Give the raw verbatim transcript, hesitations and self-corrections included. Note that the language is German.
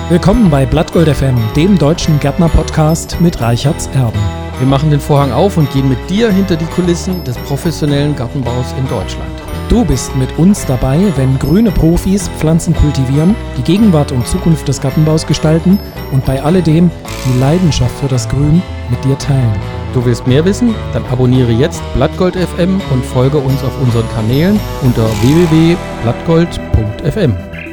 Willkommen bei Blattgold F M, dem deutschen Gärtner-Podcast mit Reichards Erben. Wir machen den Vorhang auf und gehen mit dir hinter die Kulissen des professionellen Gartenbaus in Deutschland. Du bist mit uns dabei, wenn grüne Profis Pflanzen kultivieren, die Gegenwart und Zukunft des Gartenbaus gestalten und bei alledem die Leidenschaft für das Grün mit dir teilen. Du willst mehr wissen? Dann abonniere jetzt Blattgold F M und folge uns auf unseren Kanälen unter w w w punkt blattgold punkt f m.